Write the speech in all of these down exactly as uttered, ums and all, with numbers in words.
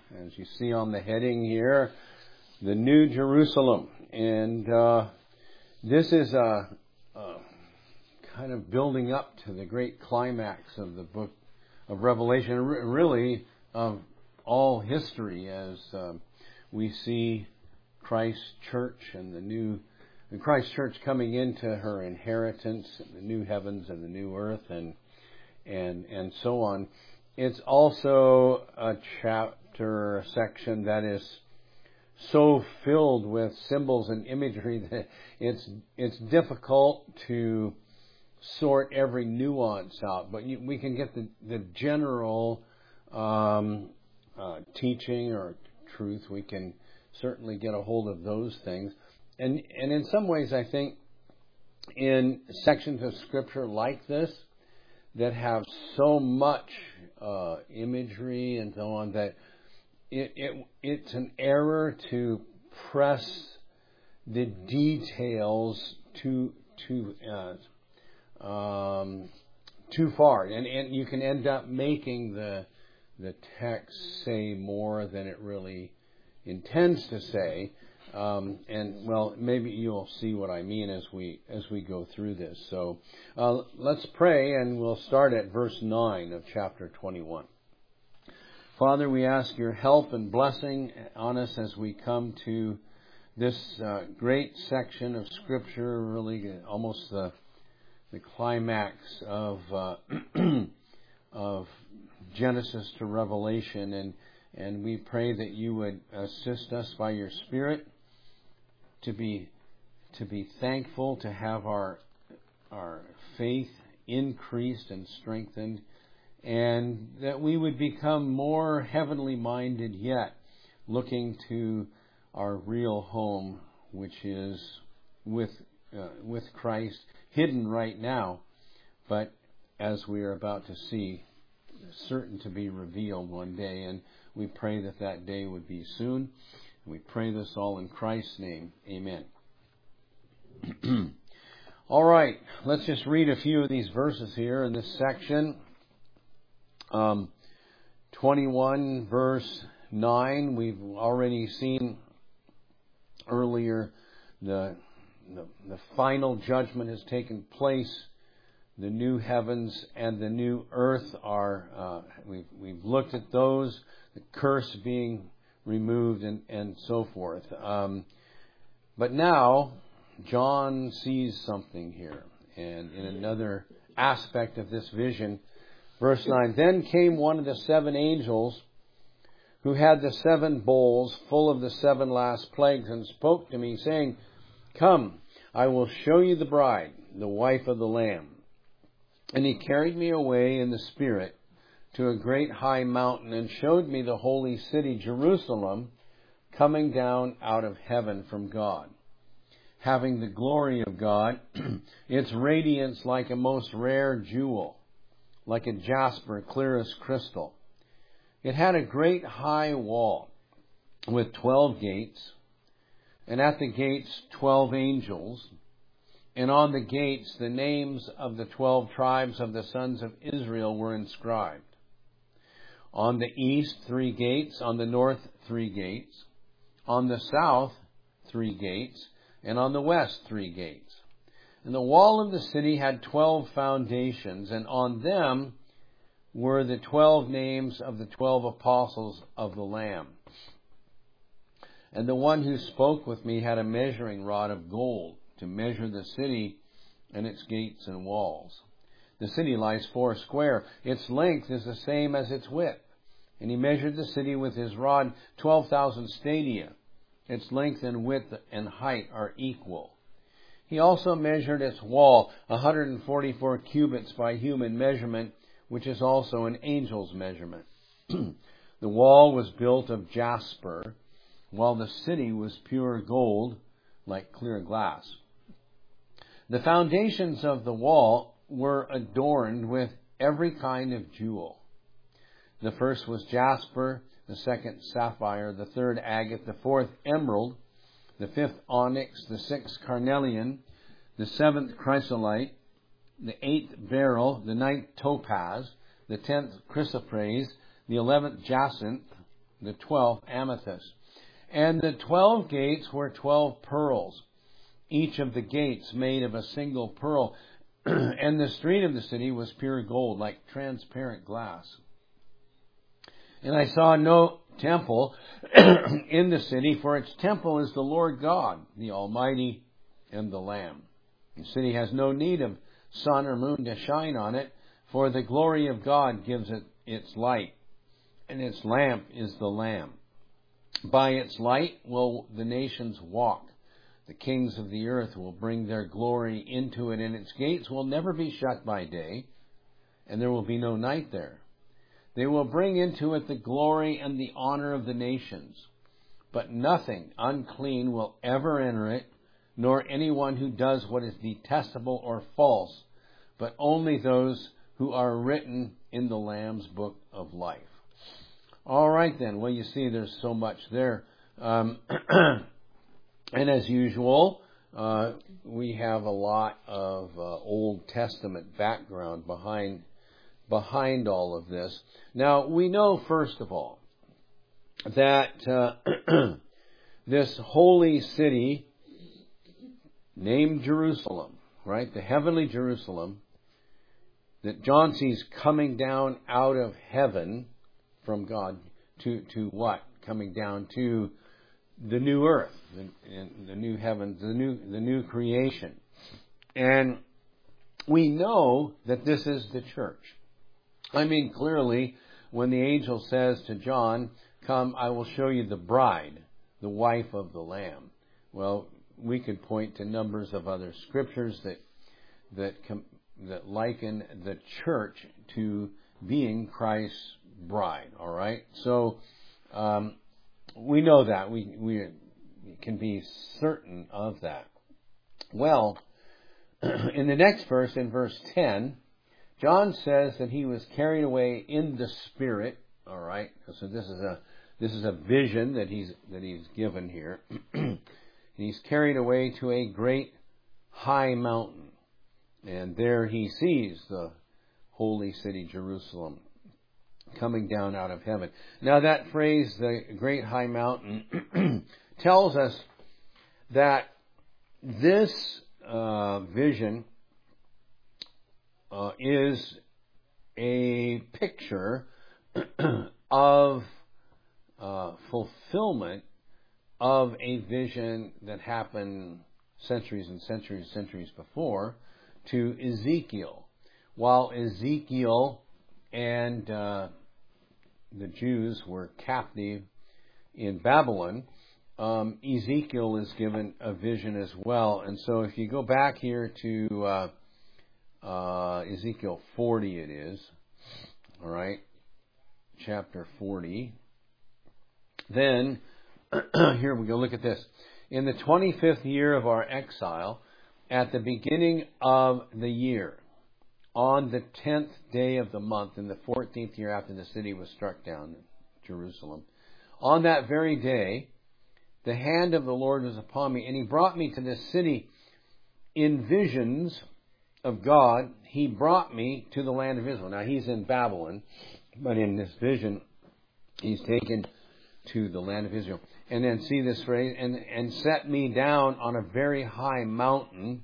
as you see on the heading here, the New Jerusalem. And uh, this is a, a kind of building up to the great climax of the book of Revelation, really of all history, as uh, we see Christ's church and the new and Christ's church coming into her inheritance, and the new heavens and the new earth, and and and so on. It's also a chapter, a section that is so filled with symbols and imagery that it's it's difficult to sort every nuance out. But you, we can get the the general um, uh, teaching or truth. We can certainly get a hold of those things. And and in some ways, I think in sections of Scripture like this that have so much uh, imagery and so on, that it, it it's an error to press the details too too uh, um, too far, and and you can end up making the the text say more than it really intends to say. Um, and well, maybe you'll see what I mean as we as we go through this. So uh, let's pray, and we'll start at verse nine of chapter twenty-one. Father, we ask your help and blessing on us as we come to this uh, great section of Scripture, really almost the the climax of uh, of Genesis to Revelation, and and we pray that you would assist us by your Spirit to be to be thankful, to have our our faith increased and strengthened, and that we would become more heavenly minded yet, looking to our real home, which is with uh, with Christ, hidden right now, but as we are about to see, certain to be revealed one day. And we pray that that day would be soon. We pray this all in Christ's name. Amen. All right, let's just read a few of these verses here in this section. Um, twenty-one, verse nine. We've already seen earlier the, the the final judgment has taken place. The new heavens and the new earth are. Uh, we've we've looked at those. The curse being removed, and, and so forth. Um, but now, John sees something here. And in another aspect of this vision, verse nine, then came one of the seven angels who had the seven bowls full of the seven last plagues, and spoke to me, saying, come, I will show you the bride, the wife of the Lamb. And he carried me away in the Spirit to a great high mountain, and showed me the holy city, Jerusalem, coming down out of heaven from God, having the glory of God, its radiance like a most rare jewel, like a jasper, clear as crystal. It had a great high wall with twelve gates, and at the gates twelve angels, and on the gates the names of the twelve tribes of the sons of Israel were inscribed. On the east, three gates. On the north, three gates. On the south, three gates. And on the west, three gates. And the wall of the city had twelve foundations, and on them were the twelve names of the twelve apostles of the Lamb. And the one who spoke with me had a measuring rod of gold to measure the city and its gates and walls. The city lies four square. Its length is the same as its width. And he measured the city with his rod, twelve thousand stadia. Its length and width and height are equal. He also measured its wall, one hundred forty-four cubits by human measurement, which is also an angel's measurement. The wall was built of jasper, while the city was pure gold, like clear glass. The foundations of the wall were adorned with every kind of jewel. The first was jasper, the second sapphire, the third agate, the fourth emerald, the fifth onyx, the sixth carnelian, the seventh chrysolite, the eighth beryl, the ninth topaz, the tenth chrysoprase, the eleventh jacinth, the twelfth amethyst. And the twelve gates were twelve pearls, each of the gates made of a single pearl. And the street of the city was pure gold, like transparent glass. And I saw no temple in the city, for its temple is the Lord God, the Almighty, and the Lamb. The city has no need of sun or moon to shine on it, for the glory of God gives it its light, and its lamp is the Lamb. By its light will the nations walk. The kings of the earth will bring their glory into it, and its gates will never be shut by day, and there will be no night there. They will bring into it the glory and the honor of the nations. But nothing unclean will ever enter it, nor anyone who does what is detestable or false, but only those who are written in the Lamb's book of life. All right then. Well, you see there's so much there. Um, and as usual, uh, we have a lot of uh, Old Testament background behind behind all of this. Now, we know, first of all, that uh, this holy city named Jerusalem, right, the heavenly Jerusalem, that John sees coming down out of heaven from God to, to what? Coming down to the new earth, the, the new heavens, the new, the new creation. And we know that this is the church. I mean, clearly, when the angel says to John, "Come, I will show you the bride, the wife of the Lamb." Well, we could point to numbers of other scriptures that that com- that liken the church to being Christ's bride. All right, so um, we know that we we can be certain of that. Well, in the next verse, in verse ten. John says that he was carried away in the Spirit. All right, so this is a this is a vision that he's that he's given here. And he's carried away to a great high mountain, and there he sees the holy city Jerusalem coming down out of heaven. Now that phrase, the great high mountain, tells us that this uh, vision Uh, is a picture of uh, fulfillment of a vision that happened centuries and centuries, centuries before to Ezekiel. While Ezekiel and uh, the Jews were captive in Babylon, um, Ezekiel is given a vision as well. And so if you go back here to uh, Uh, Ezekiel forty it is, all right, chapter forty. Then, here we go, look at this. In the twenty-fifth year of our exile, at the beginning of the year, on the tenth day of the month, in the fourteenth year after the city was struck down, Jerusalem, on that very day, the hand of the Lord was upon me, and he brought me to this city in visions of God. He brought me to the land of Israel. Now, he's in Babylon, but in this vision, he's taken to the land of Israel. And then see this phrase, and, and set me down on a very high mountain,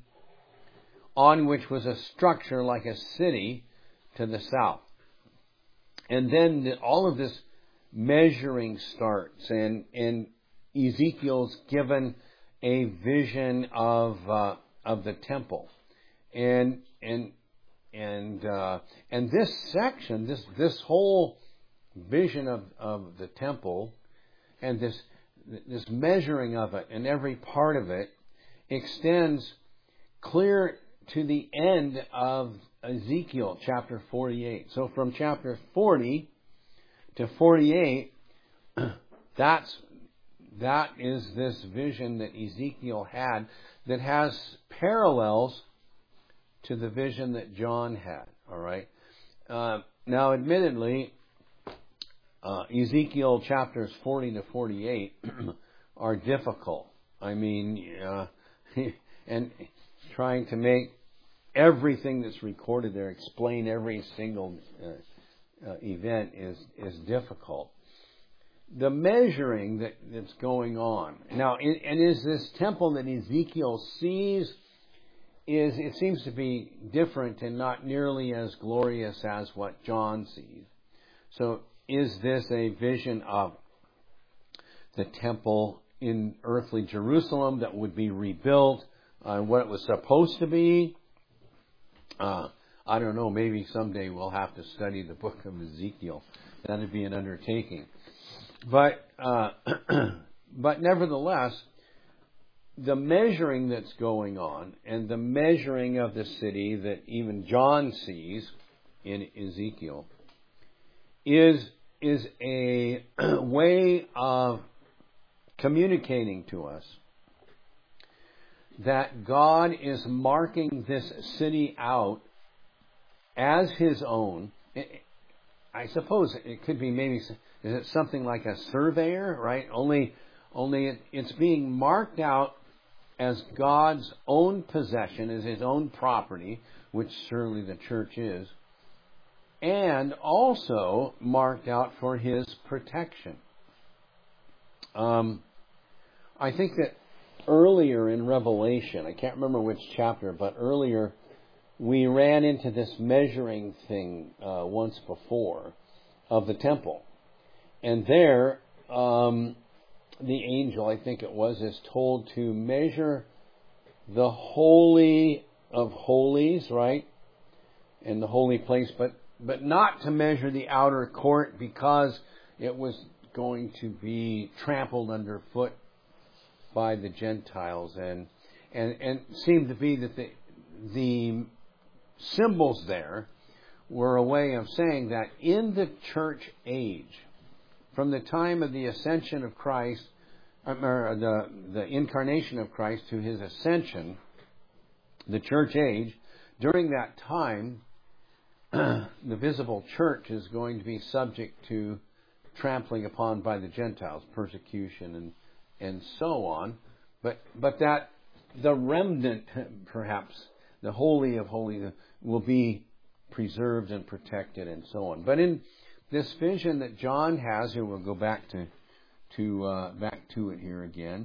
on which was a structure like a city to the south. And then the, all of this measuring starts, and, and Ezekiel's given a vision of uh, of the temple. And and and uh, and this section, this this whole vision of, of the temple, and this this measuring of it, and every part of it, extends clear to the end of Ezekiel chapter forty-eight. So from chapter forty to forty-eight, that's that is this vision that Ezekiel had that has parallels to the vision that John had. All right. Uh, now, admittedly, uh, Ezekiel chapters forty to forty-eight are difficult. I mean, uh, and trying to make everything that's recorded there, explain every single uh, uh, event is is difficult. the measuring that, that's going on. Now, and, and is this temple that Ezekiel sees, is it seems to be different and not nearly as glorious as what John sees. So is this a vision of the temple in earthly Jerusalem that would be rebuilt, uh, what it was supposed to be? Uh, I don't know, maybe someday we'll have to study the book of Ezekiel. That would be an undertaking. But uh, but nevertheless, the measuring that's going on and the measuring of the city that even John sees in Ezekiel is is a way of communicating to us that God is marking this city out as His own. I suppose it could be maybe, is it something like a surveyor, right? Only, only it, it's being marked out as God's own possession, as His own property, which certainly the church is, and also marked out for His protection. Um, I think that earlier in Revelation, I can't remember which chapter, but earlier we ran into this measuring thing uh, once before of the temple. And there, um, the angel, I think it was, is told to measure the Holy of Holies, right? In the holy place, but, but not to measure the outer court because it was going to be trampled underfoot by the Gentiles. And, and, and it seemed to be that the, the symbols there were a way of saying that in the church age, from the time of the ascension of Christ, or the, the incarnation of Christ to His ascension, the church age, during that time, the visible church is going to be subject to trampling upon by the Gentiles, persecution and and so on. But but that the remnant, perhaps, the Holy of Holies, will be preserved and protected and so on. But in this vision that John has here, we'll go back to to uh, back to it here again.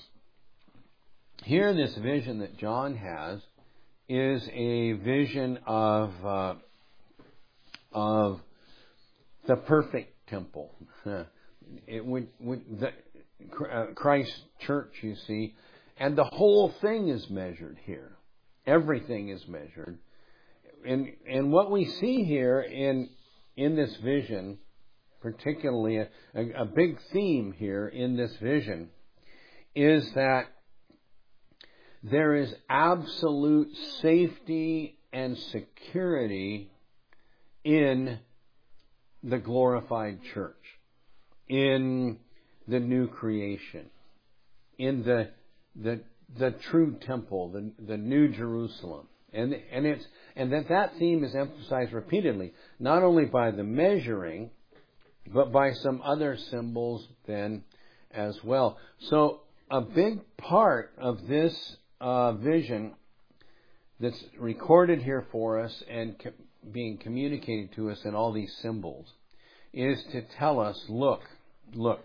Here, this vision that John has is a vision of uh, of the perfect temple. It would, would the uh, Christ's church, you see, and the whole thing is measured here. Everything is measured. And and what we see here in in this vision, particularly a, a, a big theme here in this vision, is that there is absolute safety and security in the glorified church, in the new creation, in the the the true temple, the the new Jerusalem. And and it's and that that theme is emphasized repeatedly, not only by the measuring, but by some other symbols then as well. So a big part of this uh, vision that's recorded here for us and co- being communicated to us in all these symbols is to tell us, look, look,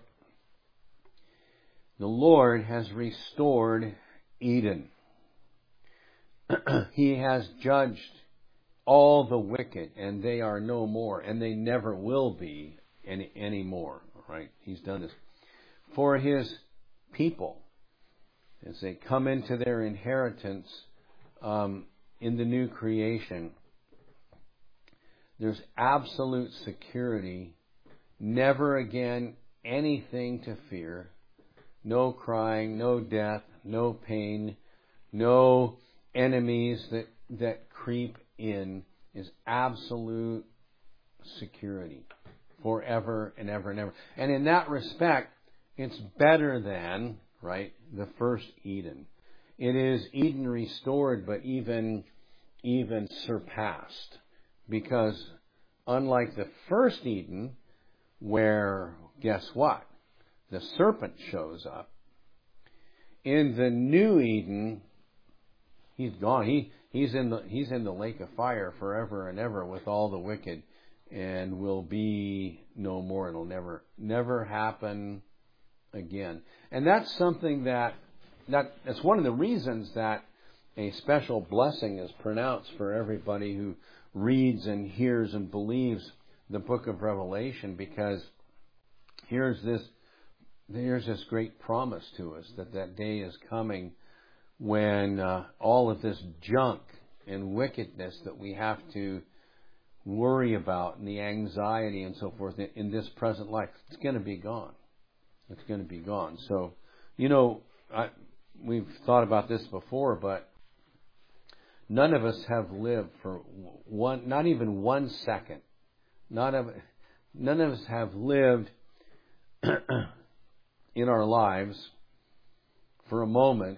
the Lord has restored Eden. He has judged all the wicked, and they are no more, and they never will be any anymore. Right? He's done this for His people as they come into their inheritance um, in the new creation. There's absolute security, never again anything to fear, no crying, no death, no pain, no enemies that, that creep in, is absolute security forever and ever and ever. And in that respect, it's better than, right, the first Eden. It is Eden restored, but even, even surpassed. Because unlike the first Eden, where, guess what? The serpent shows up. In the new Eden, he's gone. He he's in the he's in the lake of fire forever and ever with all the wicked, and will be no more. It'll never, never happen again. And that's something that, that that's one of the reasons that a special blessing is pronounced for everybody who reads and hears and believes the book of Revelation, because here's this, here's this great promise to us that that day is coming when uh, all of this junk and wickedness that we have to worry about and the anxiety and so forth in this present life, it's going to be gone. It's going to be gone. So, you know, I, we've thought about this before, but none of us have lived for one, not even one second. Not of, none of us have lived in our lives for a moment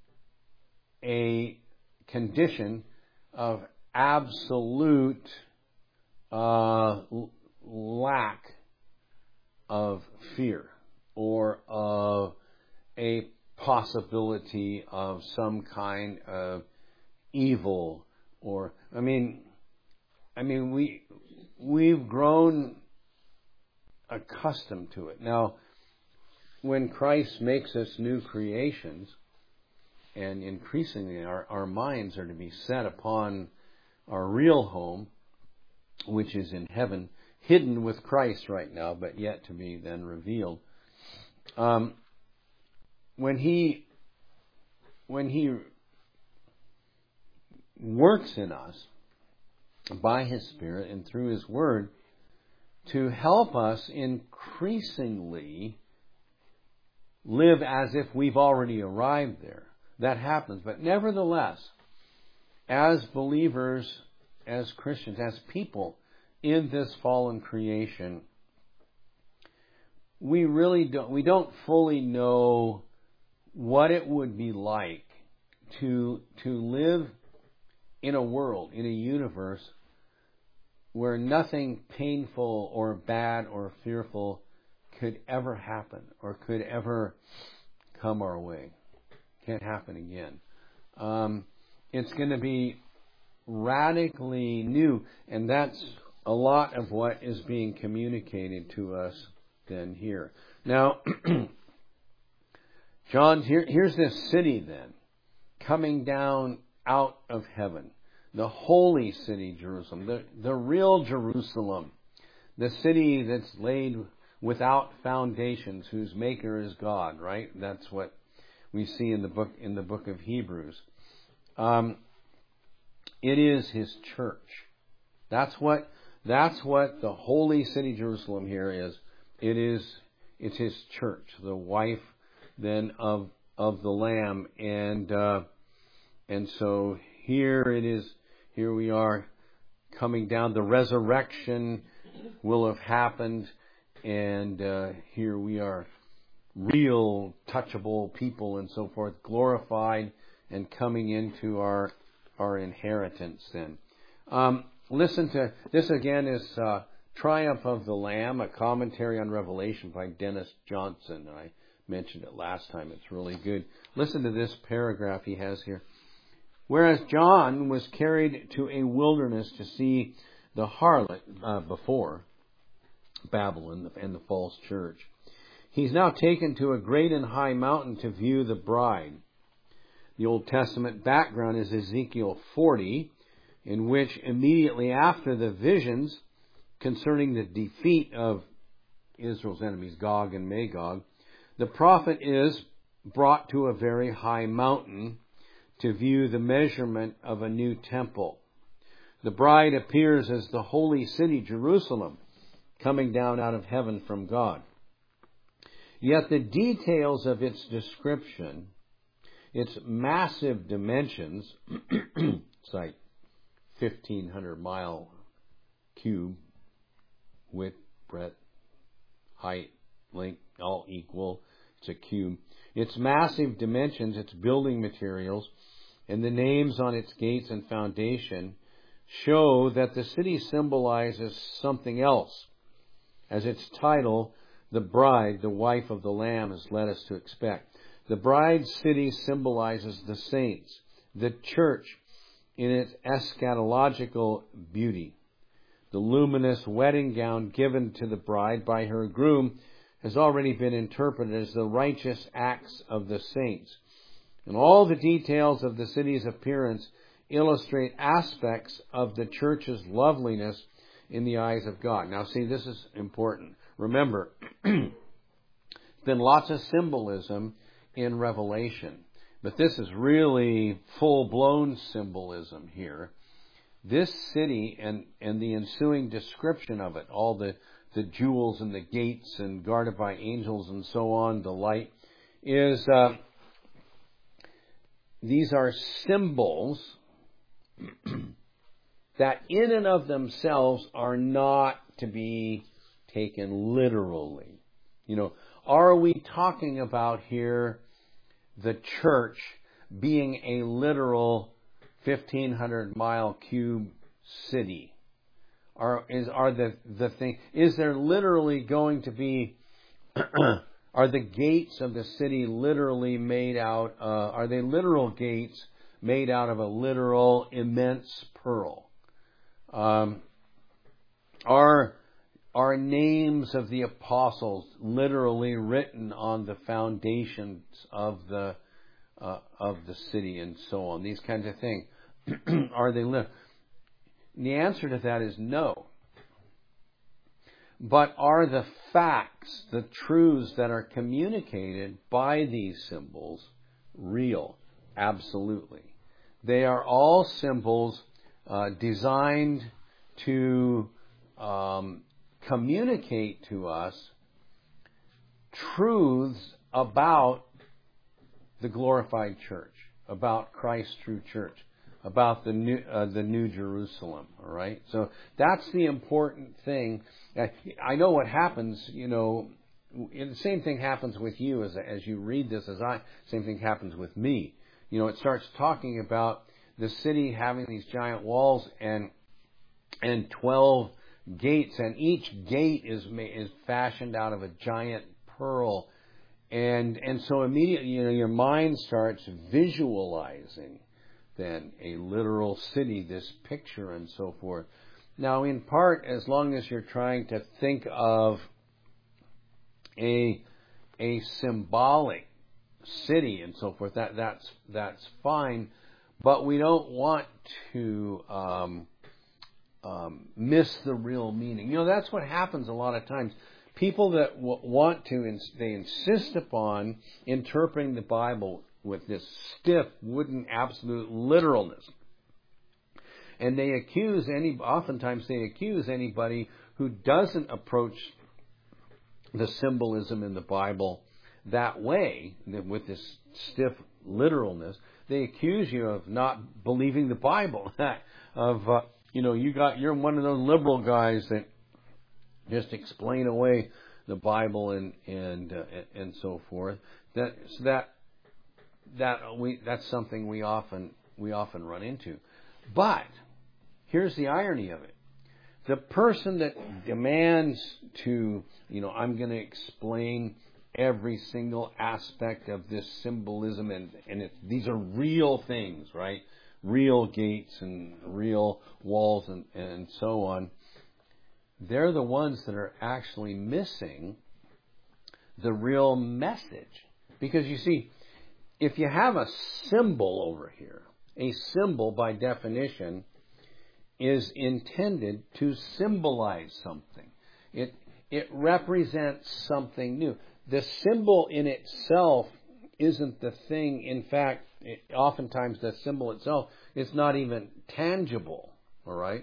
a condition of absolute uh, lack of fear or of a possibility of some kind of evil. Or I mean, I mean we we've grown accustomed to it. Now, when Christ makes us new creations, and increasingly our, our minds are to be set upon our real home, which is in heaven, hidden with Christ right now, but yet to be then revealed. Um, when he when he works in us by His Spirit and through His Word to help us increasingly live as if we've already arrived there, that happens. But nevertheless, as believers, as Christians, as people in this fallen creation, we really don't, we don't fully know what it would be like to, to live in a world, in a universe where nothing painful or bad or fearful could ever happen or could ever come our way. Can't happen again. Um, it's going to be radically new, and that's a lot of what is being communicated to us then here. Now, John, here, here's this city then, coming down out of heaven. The holy city, Jerusalem, the, the real Jerusalem, the city that's laid without foundations, whose maker is God, right? That's what we see in the book, in the book of Hebrews. Um, it is His church. That's what, that's what the holy city, Jerusalem here is. It is, it's His church, the wife then of, of the Lamb. And, uh, and so here it is, here we are coming down. The resurrection will have happened, and uh, here we are, real, touchable people and so forth, glorified and coming into our our inheritance then. Um, listen to, this again is uh, Triumph of the Lamb, a commentary on Revelation by Dennis Johnson. I mentioned it last time. It's really good. Listen to this paragraph he has here. Whereas John was carried to a wilderness to see the harlot uh, before Babylon and the false church, he's now taken to a great and high mountain to view the bride. The Old Testament background is Ezekiel forty, in which immediately after the visions concerning the defeat of Israel's enemies, Gog and Magog, the prophet is brought to a very high mountain to view the measurement of a new temple. The bride appears as the holy city, Jerusalem, coming down out of heaven from God. Yet the details of its description, its massive dimensions, it's like fifteen hundred mile cube, width, breadth, height, length, all equal. It's a cube. Its massive dimensions, its building materials, and the names on its gates and foundation show that the city symbolizes something else, as its title, the bride, the wife of the Lamb, has led us to expect. The bride city symbolizes the saints, the church in its eschatological beauty. the luminous wedding gown given to the bride by her groom has already been interpreted as the righteous acts of the saints. And all the details of the city's appearance illustrate aspects of the church's loveliness in the eyes of God. Now, see, this is important. Remember, there's been lots of symbolism in Revelation, but this is really full-blown symbolism here. This city and, and the ensuing description of it, all the, the jewels and the gates and guarded by angels and so on, the light, is, uh, these are symbols that in and of themselves are not to be taken literally. You know, are we talking about here the church being a literal fifteen hundred mile cube city? Are is are the the thing is there literally going to be are the gates of the city literally made out uh, are they literal gates made out of a literal immense pearl? Um, are are names of the apostles literally written on the foundations of the uh, of the city and so on? These kinds of things. Are they literal? The answer to that is no. But are the facts, the truths that are communicated by these symbols real? Absolutely. They are all symbols uh, designed to um, communicate to us truths about the glorified church, about Christ's true church, about the new uh, the New Jerusalem. All right, so that's the important thing. I know what happens. You know, the same thing happens with you as as you read this. As I, same thing happens with me. You know, it starts talking about the city having these giant walls and and twelve gates, and each gate is is fashioned out of a giant pearl, and and so immediately, you know, your mind starts visualizing then a literal city, this picture and so forth. Now, in part, as long as you're trying to think of a a symbolic city and so forth, that that's that's fine. But we don't want to um, um, miss the real meaning. You know, that's what happens a lot of times. People that w- want to, they insist upon interpreting the Bible with this stiff, wooden, absolute literalness. And they accuse any, oftentimes they accuse anybody who doesn't approach the symbolism in the Bible that way, with this stiff literalness. They accuse you of not believing the Bible. of, uh, you know, you got, you're one of those liberal guys that just explain away the Bible and, and, uh, and so forth. That, so that, that we, that's something we often, we often run into. But, here's the irony of it. The person that demands to, you know, I'm going to explain every single aspect of this symbolism, and, and it, these are real things, right? Real gates and real walls and, and so on. They're the ones that are actually missing the real message. Because you see, if you have a symbol over here, a symbol by definition is intended to symbolize something. It it represents something new. The symbol in itself isn't the thing. In fact, it, oftentimes the symbol itself is not even tangible. All right.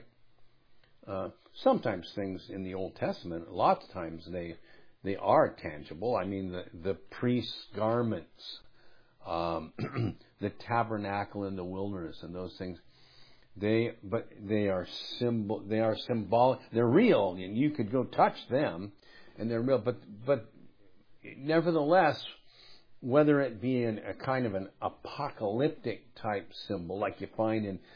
Uh, sometimes things in the Old Testament, lots of times they they are tangible. I mean, the the priest's garments, um, the tabernacle in the wilderness, and those things. They, but they are symbol. They are symbolic. They're real, and you could go touch them, and they're real. But, but nevertheless, whether it be in a kind of an apocalyptic type symbol, like you find in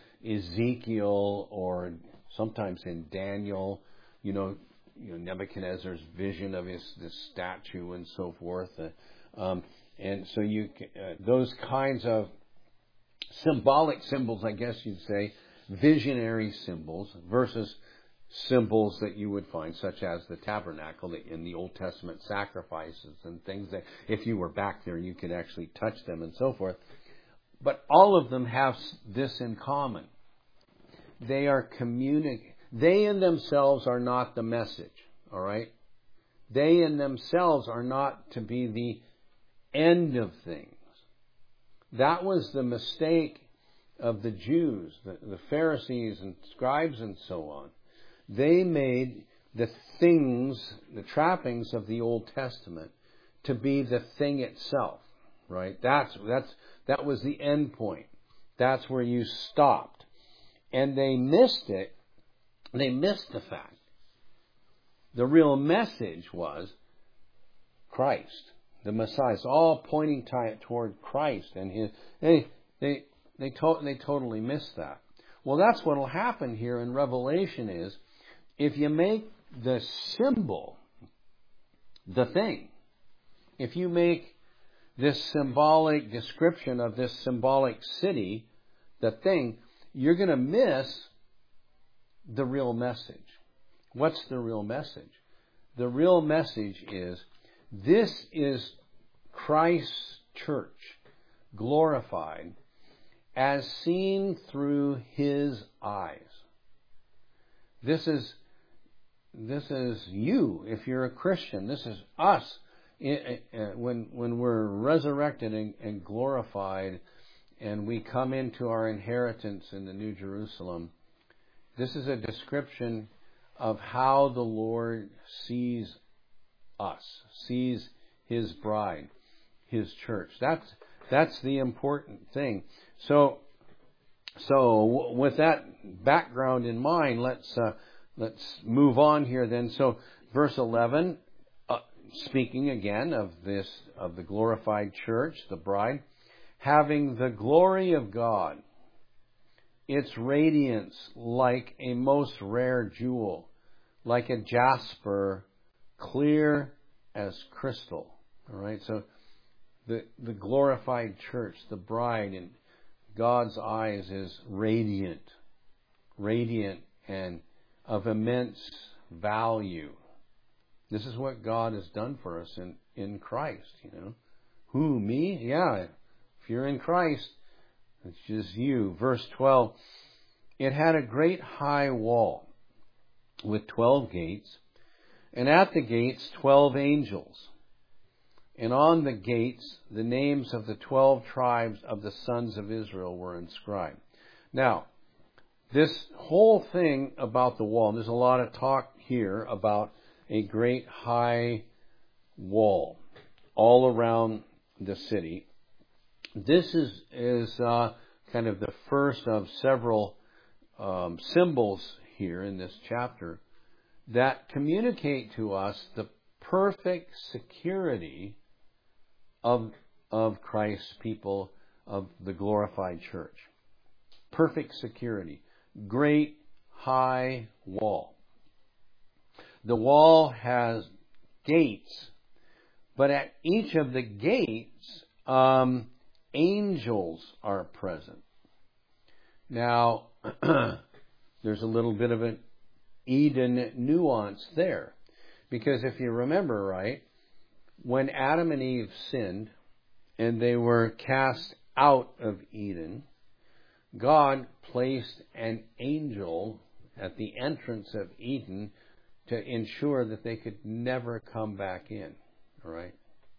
Ezekiel or sometimes in Daniel, you know, you know Nebuchadnezzar's vision of his this statue and so forth, uh, um, and so you uh, those kinds of symbolic symbols, I guess you'd say. Visionary symbols versus symbols that you would find, such as the tabernacle in the Old Testament sacrifices and things that if you were back there, you could actually touch them and so forth. But all of them have this in common. They are communicating. They in themselves are not the message, all right? They in themselves are not to be the end of things. That was the mistake of the Jews, the, the Pharisees and scribes and so on. They made the things, the trappings of the Old Testament to be the thing itself, right? That's, that's, that was the end point. That's where you stopped. And they missed it. They missed the fact. The real message was Christ, the Messiah. It's all pointing toward Christ and his. They they they, to, they totally missed that. Well, that's what will happen here in Revelation. Is if you make the symbol the thing, if you make this symbolic description of this symbolic city the thing, you're going to miss the real message. What's the real message? The real message is this is Christ's church glorified as seen through His eyes. This is this is you if you're a Christian. This is us when when we're resurrected and, and glorified and we come into our inheritance in the New Jerusalem. This is a description of how the Lord sees us, sees His bride, His church. That's that's the important thing. So, so with that background in mind, let's uh, let's move on here. Then, so verse eleven, uh, speaking again of this of the glorified church, the bride, having the glory of God. Its radiance like a most rare jewel, like a jasper, clear as crystal. All right, so the the glorified church, the bride, in God's eyes is radiant, radiant and of immense value. This is what God has done for us in, in Christ, you know. Who, me? Yeah, if you're in Christ, it's just you. Verse twelve, it had a great high wall with twelve gates, and at the gates twelve angels. And on the gates the names of the twelve tribes of the sons of Israel were inscribed. Now, this whole thing about the wall, and there's a lot of talk here about a great high wall all around the city. This is is uh, kind of the first of several um, symbols here in this chapter that communicate to us the perfect security of of Christ's people, of the glorified church. Perfect security. Great high wall. The wall has gates, but at each of the gates, um, angels are present. Now, there's a little bit of an Eden nuance there. Because if you remember right, when Adam and Eve sinned and they were cast out of Eden, God placed an angel at the entrance of Eden to ensure that they could never come back in. All right?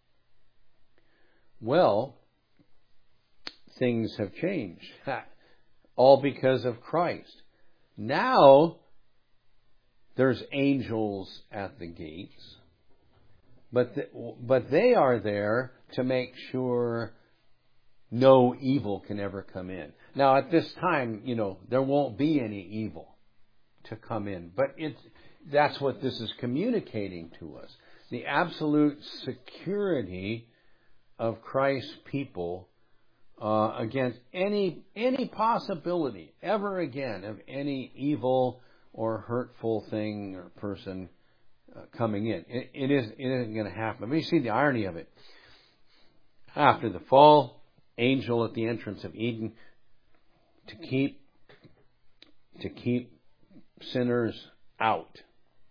Well, things have changed. All because of Christ. Now, there's angels at the gates, but the, but they are there to make sure no evil can ever come in. Now, at this time, you know, there won't be any evil to come in, but it's that's what this is communicating to us. The absolute security of Christ's people uh, against any any possibility ever again of any evil or hurtful thing or person uh, coming in. It, it, is, it isn't going to happen. But you see the irony of it. After the fall, angel at the entrance of Eden to keep to keep sinners out.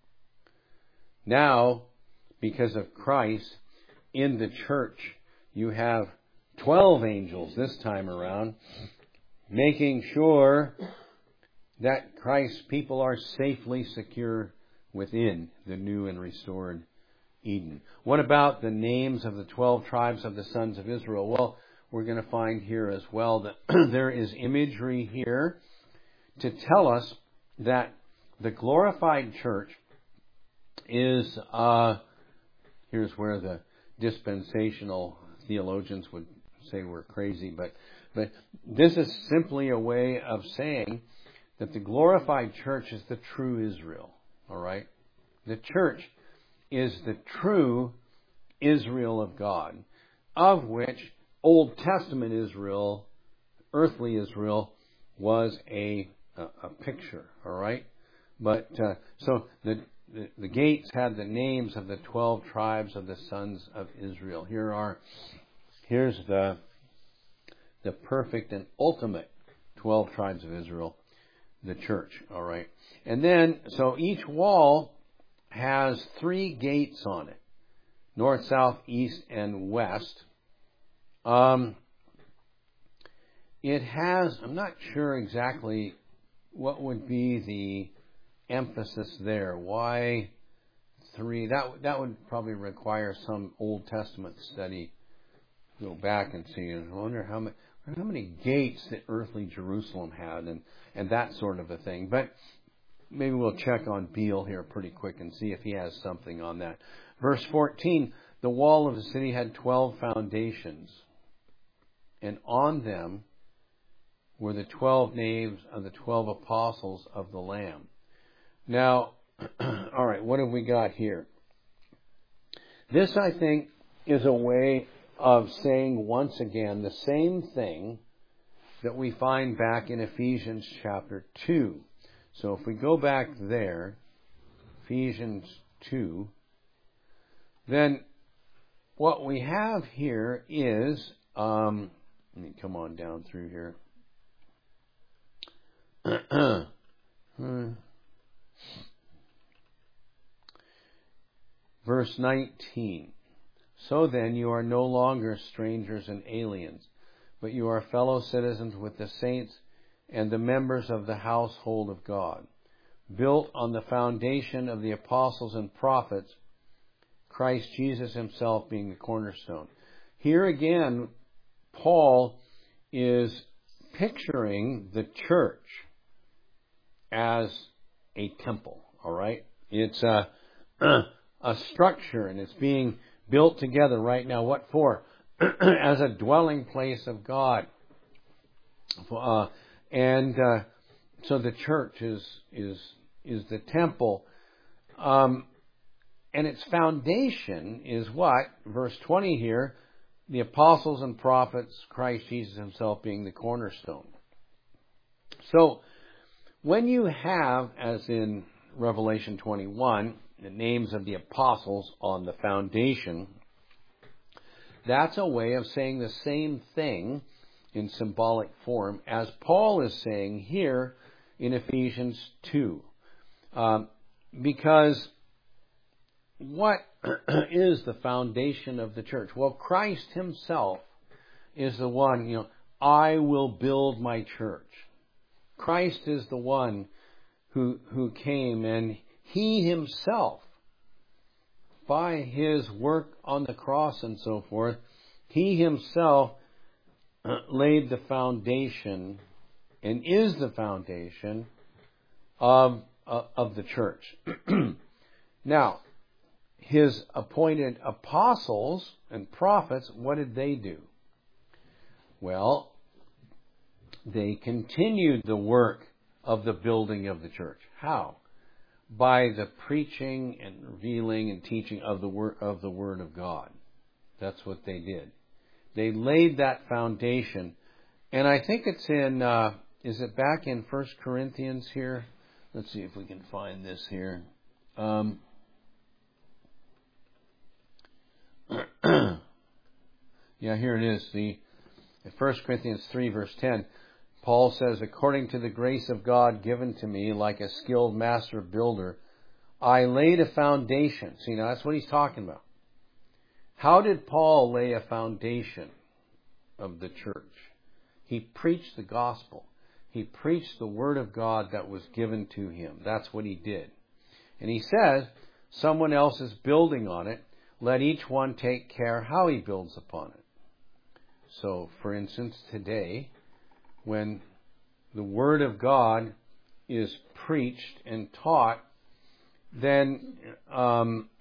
Now, because of Christ, in the church, you have twelve angels this time around, making sure that Christ's people are safely secure within the new and restored Eden. What about the names of the twelve tribes of the sons of Israel? Well, we're going to find here as well that there is imagery here to tell us that the glorified church is, uh, here's where the dispensational theologians would say we're crazy, but, but this is simply a way of saying that the glorified church is the true Israel. All right? The church is the true Israel of God, of which Old Testament Israel, earthly Israel, was a a, a picture. All right? But uh, so the, the the gates had the names of the twelve tribes of the sons of Israel. Here are here's the the perfect and ultimate twelve tribes of Israel, the church. All right. And then, so each wall has three gates on it. North, south, east, and west. Um, it has, I'm not sure exactly what would be the emphasis there. Why three? That, that would probably require some Old Testament study. Go back and see. I wonder how many, how many gates that earthly Jerusalem had and, and that sort of a thing. But maybe we'll check on Beale here pretty quick and see if he has something on that. Verse fourteen, the wall of the city had twelve foundations, and on them were the twelve names of the twelve apostles of the Lamb. Now, all right, what have we got here? This, I think, is a way of saying once again the same thing that we find back in Ephesians chapter two. So if we go back there, Ephesians two, then what we have here is, um, let me come on down through here. Verse nineteen. So then you are no longer strangers and aliens, but you are fellow citizens with the saints and the members of the household of God, built on the foundation of the apostles and prophets, Christ Jesus himself being the cornerstone. Here again, Paul is picturing the church as a temple, all right? It's a, a structure, and it's being built together right now. What for? As a dwelling place of God. Uh, and uh, so the church is is is the temple. Um, and its foundation is what? Verse twenty here, the apostles and prophets, Christ Jesus himself being the cornerstone. So when you have, as in Revelation twenty-one, the names of the apostles on the foundation, that's a way of saying the same thing in symbolic form as Paul is saying here in Ephesians two. Um, because what is the foundation of the church? Well, Christ himself is the one, you know, I will build my church. Christ is the one who who came, and he himself, by his work on the cross and so forth, he himself laid the foundation and is the foundation of, uh, of the church. Now, his appointed apostles and prophets, what did they do? Well, they continued the work of the building of the church. How? By the preaching and revealing and teaching of the word of the Word of God. That's what they did. They laid that foundation, and I think it's in. Uh, is it back in First Corinthians here? Let's see if we can find this here. Um, yeah, here it is. The First Corinthians three, verse ten. Paul says, according to the grace of God given to me, like a skilled master builder, I laid a foundation. See, now that's what he's talking about. How did Paul lay a foundation of the church? He preached the gospel. He preached the word of God that was given to him. That's what he did. And he says, someone else is building on it. Let each one take care how he builds upon it. So, for instance, today, when the Word of God is preached and taught, then um,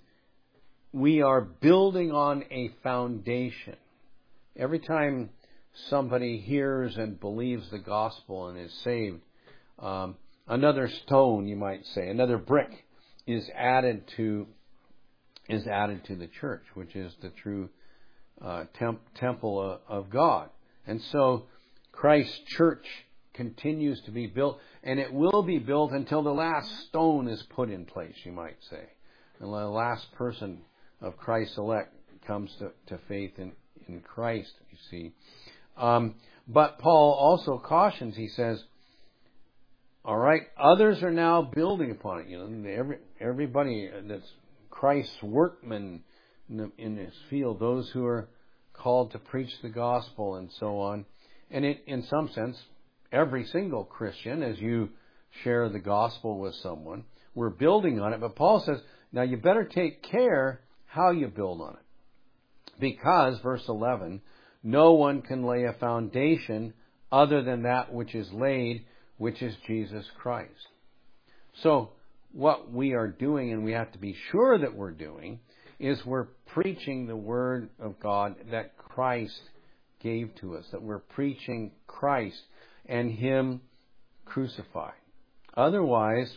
we are building on a foundation. Every time somebody hears and believes the gospel and is saved, um, another stone, you might say, another brick is added to is added to the church, which is the true uh, temp- temple of God. And so Christ's church continues to be built, and it will be built until the last stone is put in place, you might say. And the last person of Christ's elect comes to, to faith in, in Christ, you see. Um, but Paul also cautions, he says, all right, others are now building upon it. You know, every, everybody that's Christ's workmen in, the, in this field, those who are called to preach the gospel and so on. And it, in some sense, every single Christian, as you share the gospel with someone, we're building on it. But Paul says, now you better take care how you build on it. Because, verse eleven, no one can lay a foundation other than that which is laid, which is Jesus Christ. So, what we are doing, and we have to be sure that we're doing, is we're preaching the Word of God that Christ gave to us, that we're preaching Christ and Him crucified. Otherwise,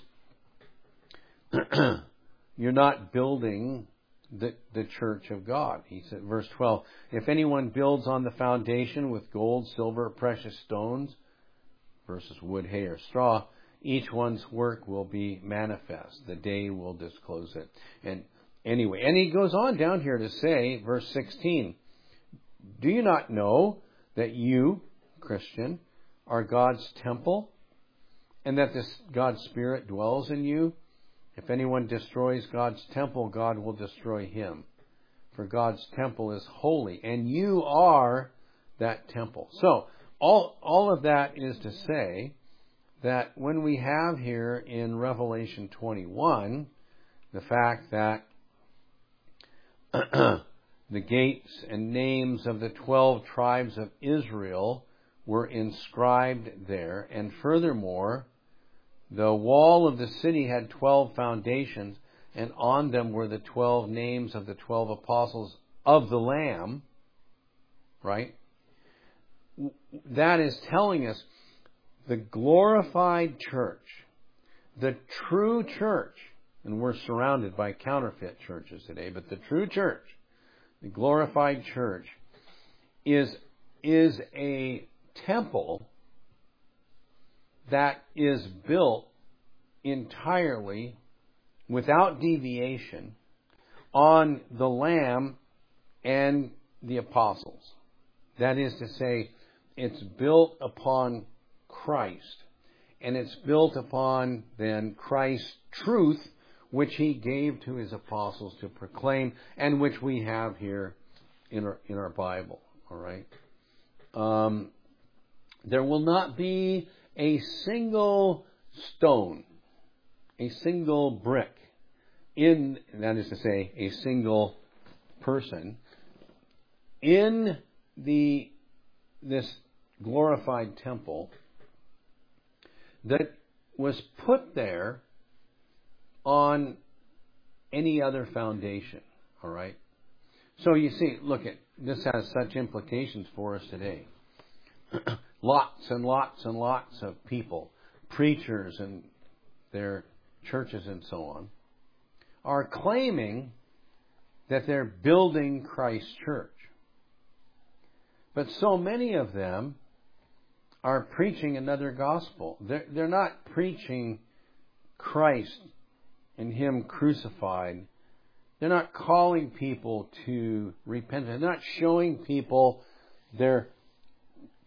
you're not building the, the church of God. He said, verse twelve, if anyone builds on the foundation with gold, silver, precious stones, versus wood, hay, or straw, each one's work will be manifest. The day will disclose it. And anyway, and he goes on down here to say, verse sixteen, do you not know that you, Christian, are God's temple, and that this God's Spirit dwells in you? If anyone destroys God's temple, God will destroy him. For God's temple is holy, and you are that temple. So, all, all of that is to say that when we have here in Revelation twenty-one, the fact that the gates and names of the twelve tribes of Israel were inscribed there, and furthermore, the wall of the city had twelve foundations, and on them were the twelve names of the twelve apostles of the Lamb, right? That is telling us the glorified church, the true church, and we're surrounded by counterfeit churches today, but the true church, the glorified church, is, is a temple that is built entirely, without deviation, on the Lamb and the apostles. That is to say, it's built upon Christ, and it's built upon then Christ's truth, which He gave to His apostles to proclaim, and which we have here in our in our Bible. All right. Um, there will not be a single stone, a single brick, in that is to say, a single person in the this glorified temple that was put there on any other foundation. All right. So you see, look at this has such implications for us today. Lots and lots and lots of people, preachers and their churches and so on, are claiming that they're building Christ's church. But so many of them are preaching another gospel. They're, they're not preaching Christ and Him crucified. They're not calling people to repentance. They're not showing people their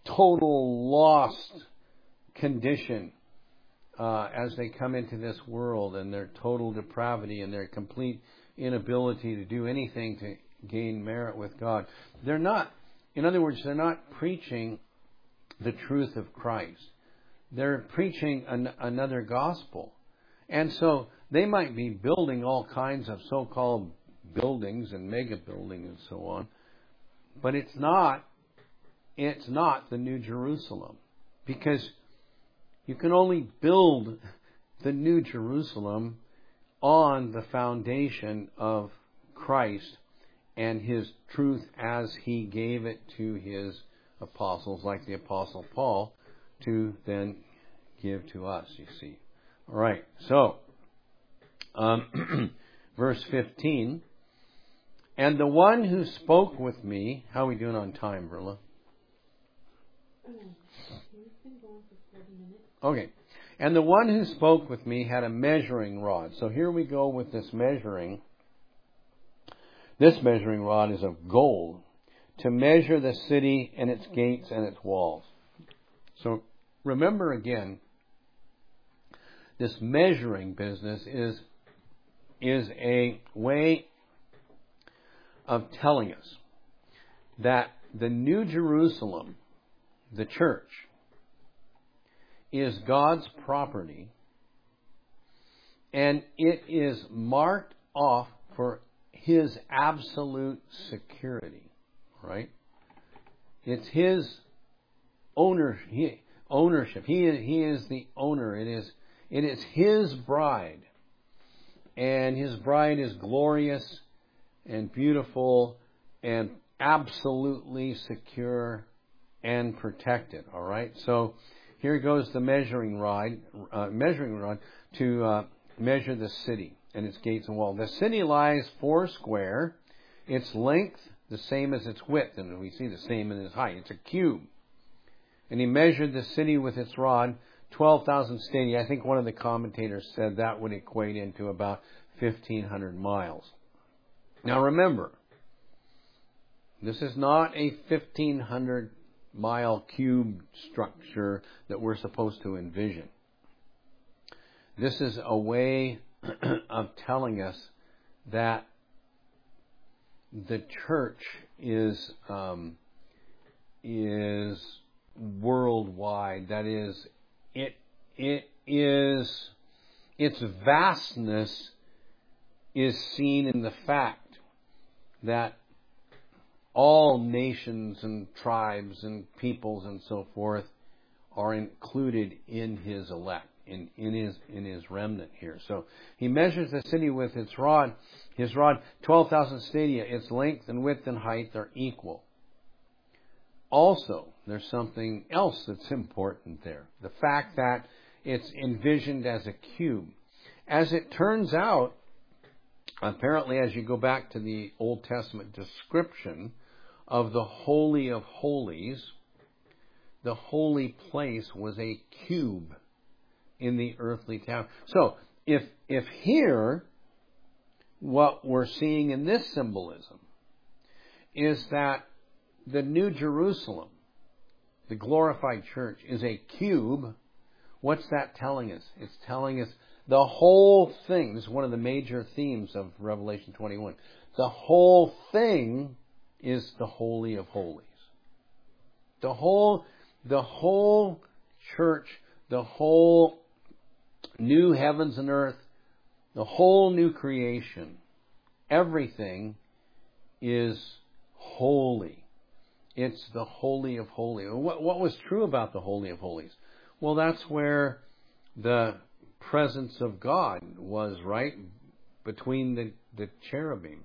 total lost condition uh, as they come into this world, and their total depravity and their complete inability to do anything to gain merit with God. They're not, in other words, they're not preaching the truth of Christ. They're preaching an, another gospel. And so they might be building all kinds of so-called buildings and mega buildings and so on, but it's not, it's not the New Jerusalem, because you can only build the New Jerusalem on the foundation of Christ and His truth as He gave it to His apostles, like the Apostle Paul, to then give to us, you see. All right, so, um, verse fifteen, and the one who spoke with me, how are we doing on time, Verla? Okay. And the one who spoke with me had a measuring rod. So here we go with this measuring. This measuring rod is of gold, to measure the city and its gates and its walls. So remember again, this measuring business is, is a way of telling us that the New Jerusalem, the church, is God's property, and it is marked off for His absolute security, right? It's His owner, he, ownership. He, he is the owner. It is, it is His bride, and His bride is glorious and beautiful and absolutely secure and protected, all right? So here goes the measuring rod, uh, measuring rod to uh, measure the city and its gates and walls. The city lies four square, its length the same as its width, and we see the same in its height. It's a cube. And he measured the city with its rod, twelve thousand stadia. I think one of the commentators said that would equate into about fifteen hundred miles. Now remember, this is not a fifteen hundred mile cube structure that we're supposed to envision. This is a way of telling us that the church is um, is worldwide. That is, it it is its vastness is seen in the fact that all nations and tribes and peoples and so forth are included in His elect, in, in his in His remnant here. So He measures the city with its rod, His rod, twelve thousand stadia. Its length and width and height are equal. Also, there's something else that's important there. The fact that it's envisioned as a cube. As it turns out, apparently as you go back to the Old Testament description of the Holy of Holies, the holy place was a cube in the earthly town. So, if if here, what we're seeing in this symbolism is that the New Jerusalem, the glorified church, is a cube, what's that telling us? It's telling us the whole thing. This is one of the major themes of Revelation twenty-one. The whole thing is the Holy of Holies. The whole, the whole church, the whole new heavens and earth, the whole new creation, everything is holy. It's the Holy of Holies. What, what was true about the Holy of Holies? Well, that's where the presence of God was, right? Between the, the cherubim.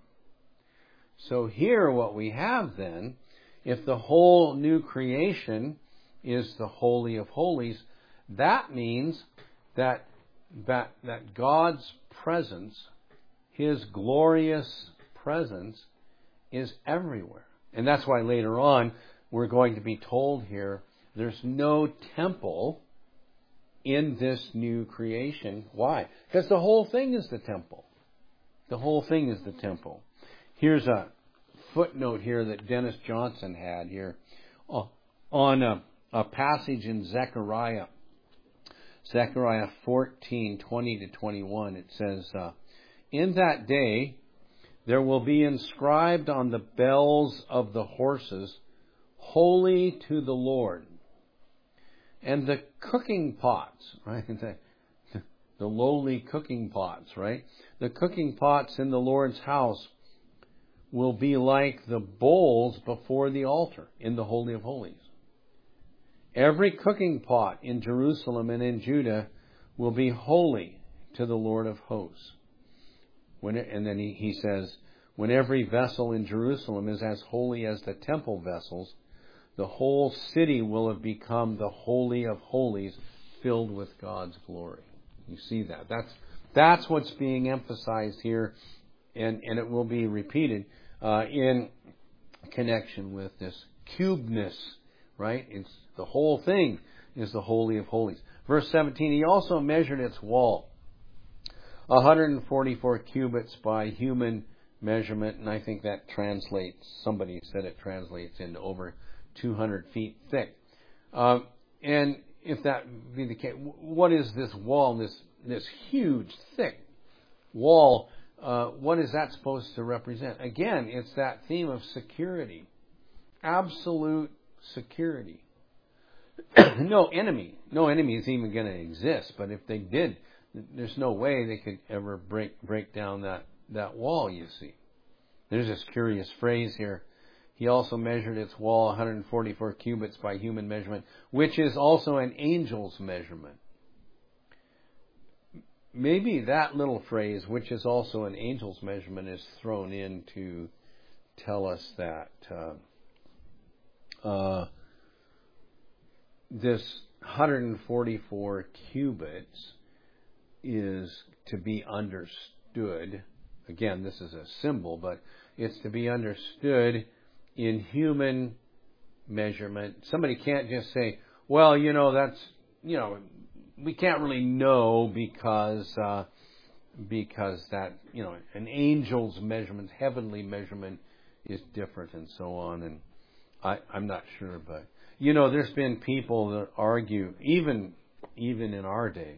So here what we have then, if the whole new creation is the Holy of Holies, that means that that, that God's presence, His glorious presence, is everywhere. And that's why later on we're going to be told here there's no temple in this new creation. Why? Because the whole thing is the temple. The whole thing is the temple. Here's a footnote here that Dennis Johnson had here on uh, a passage in Zechariah. Zechariah fourteen, twenty to twenty-one. It says, uh, in that day there will be inscribed on the bells of the horses, Holy to the Lord. And the cooking pots, right? The, the lowly cooking pots, right? The cooking pots in the Lord's house will be like the bowls before the altar in the Holy of Holies. Every cooking pot in Jerusalem and in Judah will be holy to the Lord of hosts. When it, and then he, he says, when every vessel in Jerusalem is as holy as the temple vessels, the whole city will have become the Holy of Holies, filled with God's glory. You see that. That's that's what's being emphasized here, and, and it will be repeated uh, in connection with this cubeness, right? It's the whole thing is the Holy of Holies. Verse seventeen, he also measured its wall, one hundred forty-four cubits by human measurement, and I think that translates, somebody said it translates into over two hundred feet thick. Um, and if that be the case, what is this wall, this this huge, thick wall, uh, what is that supposed to represent? Again, it's that theme of security. Absolute security. No enemy. No enemy is even going to exist, but if they did, there's no way they could ever break break down that, that wall, you see. There's this curious phrase here. He also measured its wall one hundred forty-four cubits by human measurement, which is also an angel's measurement. Maybe that little phrase, which is also an angel's measurement, is thrown in to tell us that uh, uh, this one hundred forty-four cubits is to be understood. Again, this is a symbol, but it's to be understood in human measurement. Somebody can't just say, well, you know, that's, you know, we can't really know because, uh, because that, you know, an angel's measurement, heavenly measurement is different and so on. And I, I'm not sure, but, you know, there's been people that argue, even, even in our day,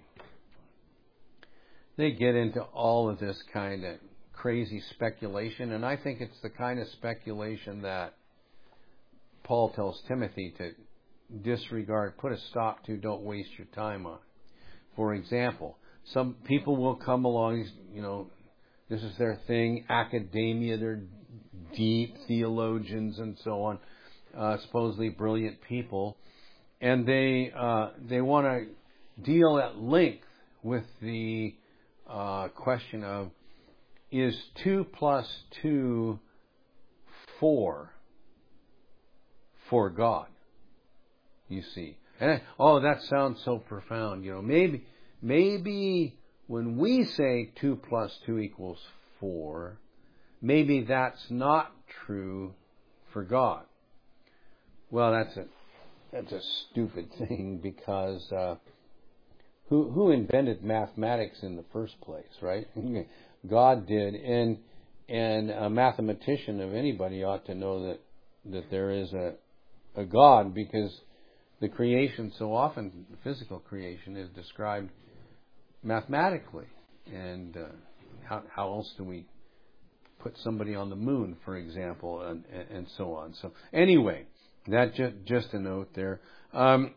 they get into all of this kind of crazy speculation, and I think it's the kind of speculation that Paul tells Timothy to disregard, put a stop to, don't waste your time on. For example, some people will come along, you know, this is their thing, academia, they're deep theologians and so on, uh, supposedly brilliant people, and they uh, they want to deal at length with the uh, question of, is two plus two four for God? You see. And, oh, that sounds so profound. You know, maybe, maybe when we say two plus two equals four, maybe that's not true for God. Well, that's a, that's a stupid thing because, uh, who, who invented mathematics in the first place, right? God did, and and a mathematician of anybody ought to know that that there is a a God, because the creation, so often the physical creation, is described mathematically. And uh, how how else do we put somebody on the moon, for example, and and so on? So anyway, that just just a note there. Um,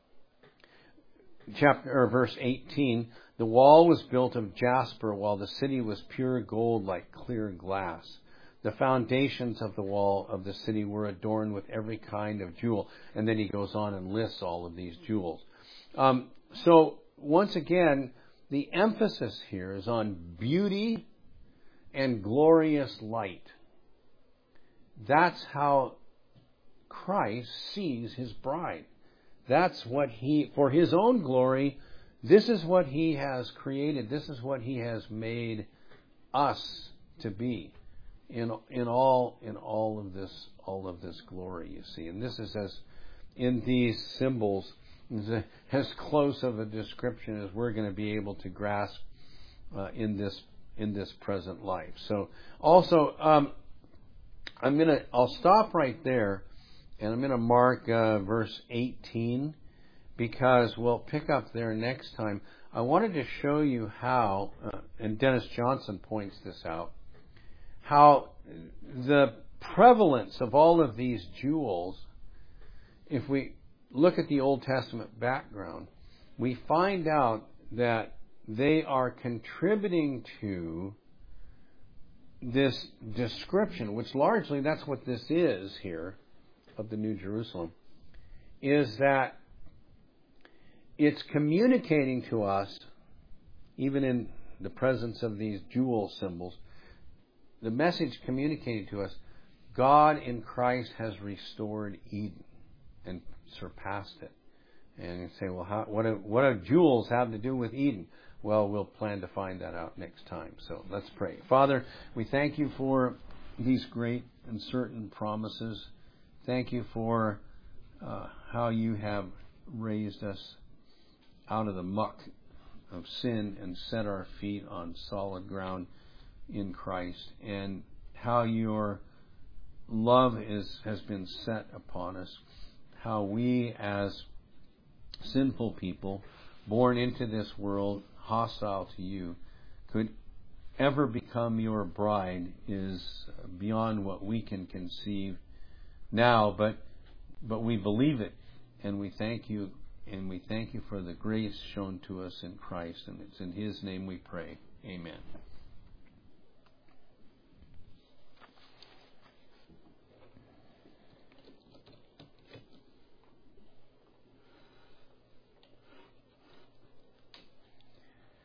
chapter or verse eighteen. The wall was built of jasper, while the city was pure gold like clear glass. The foundations of the wall of the city were adorned with every kind of jewel. And then he goes on and lists all of these jewels. Um, so, once again, the emphasis here is on beauty and glorious light. That's how Christ sees his bride. That's what he, for his own glory, this is what he has created. This is what he has made us to be in in all in all of this all of this glory. You see, and this is as in these symbols as close of a description as we're going to be able to grasp uh, in this in this present life. So, also, um, I'm gonna I'll stop right there, And I'm going to mark uh, verse eighteen because we'll pick up there next time. I wanted to show you how, uh, and Dennis Johnson points this out, how the prevalence of all of these jewels, if we look at the Old Testament background, we find out that they are contributing to this description, which largely that's what this is here of the New Jerusalem, is that it's communicating to us, even in the presence of these jewel symbols, the message communicated to us, God in Christ has restored Eden and surpassed it. And you say, well, how, what, do, what do jewels have to do with Eden? Well, we'll plan to find that out next time. So let's pray. Father, we thank you for these great and certain promises. Thank you for uh, how you have raised us out of the muck of sin and set our feet on solid ground in Christ, and how your love is has been set upon us, how we as sinful people born into this world hostile to you could ever become your bride is beyond what we can conceive now, but but we believe it, and we thank you, and we thank you for the grace shown to us in Christ, and it's in His name we pray. Amen.